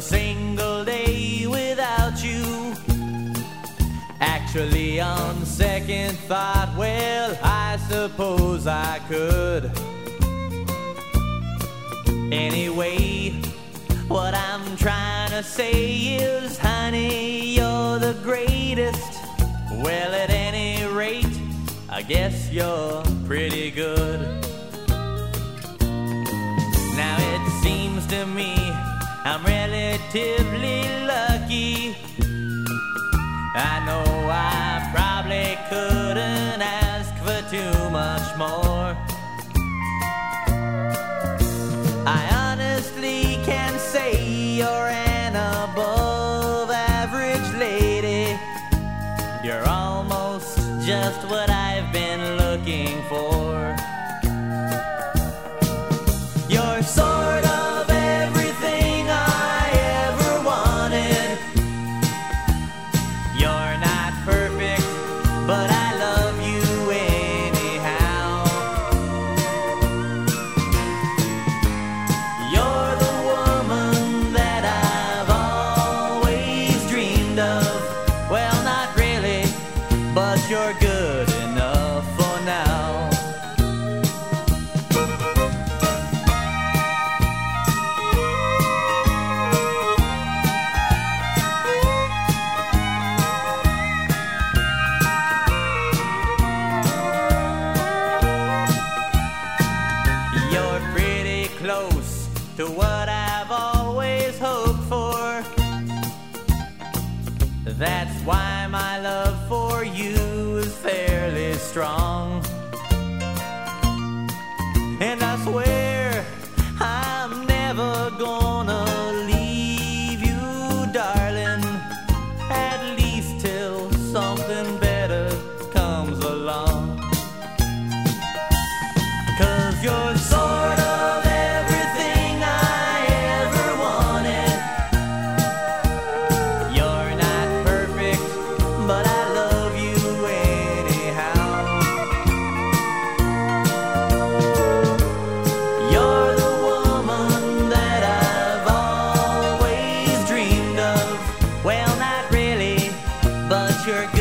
a single day without you. Actually, on second thought, well, I suppose I could. Anyway, what I'm trying to say is, honey, you're the greatest. Well, at any rate, I guess you're pretty good. Now it seems to me I'm relatively lucky. I know I probably couldn't ask for too much more. I honestly can say you're an above average lady. You're almost just what I've been looking for. You're sort of everything I ever wanted. You're not perfect, but I love you anyhow. You're the woman that I've always dreamed of. Well, not really, but you're good enough for now. You're pretty close to what I've always hoped for. That's why my love for you is fairly strong. And I swear I'm never gonna leave you, darling, at least till something better comes along. 'Cause you're sort of everything I ever wanted. You're not perfect, but I love you anyhow. You're the woman that I've always dreamed of. Well, not really, but you're good